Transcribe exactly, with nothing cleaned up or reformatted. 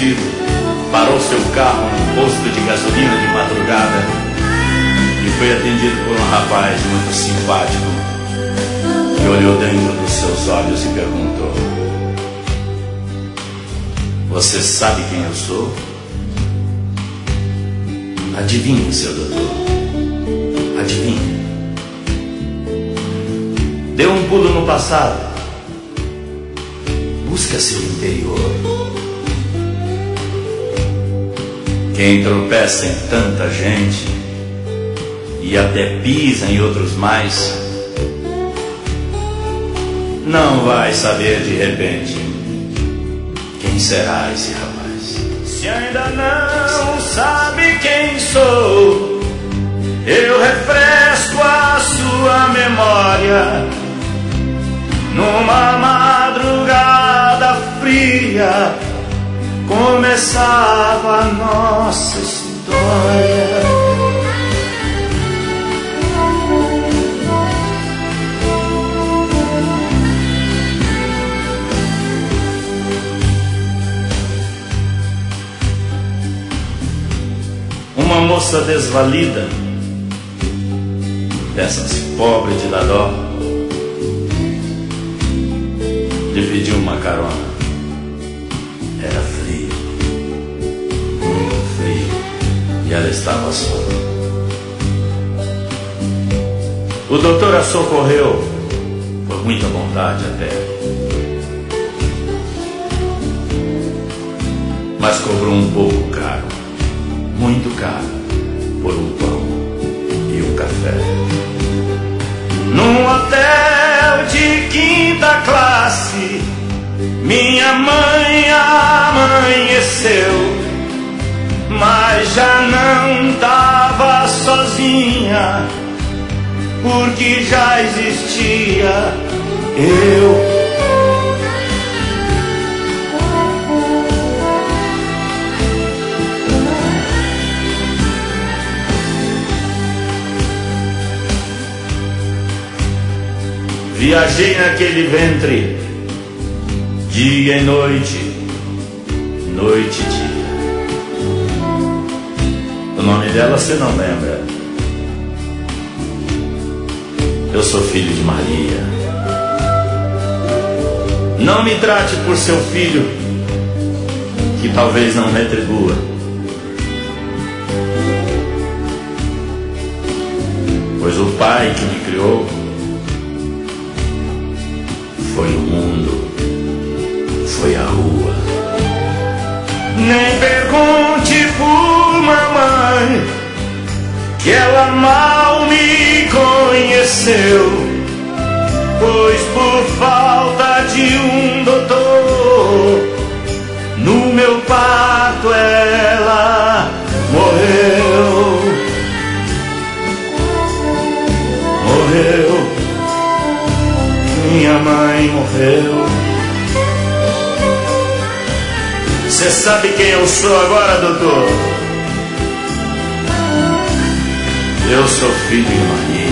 perdido, parou seu carro num posto de gasolina de madrugada e foi atendido por um rapaz muito simpático que olhou dentro dos seus olhos e perguntou: "Você sabe quem eu sou?" "Adivinhe, seu doutor, adivinhe." Dê um pulo no passado, busca seu interior. Quem tropeça em tanta gente e até pisa em outros mais, não vai saber de repente quem será esse rapaz. Se ainda não sabe quem sou, eu refresco a sua memória. Numa madrugada fria começava a nossa história. Uma moça desvalida, dessas pobres de dar dó, dividiu uma carona. Era frio, muito frio, e ela estava só. O doutor a socorreu, por muita vontade até, mas cobrou um pouco caro, muito caro, por um pão e um café. Num hotel de quinta classe, minha mãe amanheceu, mas já não estava sozinha, porque já existia eu. Viajei naquele ventre, dia e noite, noite e dia. O nome dela você não lembra. Eu sou filho de Maria. Não me trate por seu filho, que talvez não retribua. Pois o pai que me criou foi o mundo, foi a rua. Nem pergunte por mamãe, que ela mal me conheceu, pois por falta de um doutor, no meu parto ela morreu. Morreu. Minha mãe morreu. Você sabe quem eu sou agora, doutor? Eu sou filho de Maria.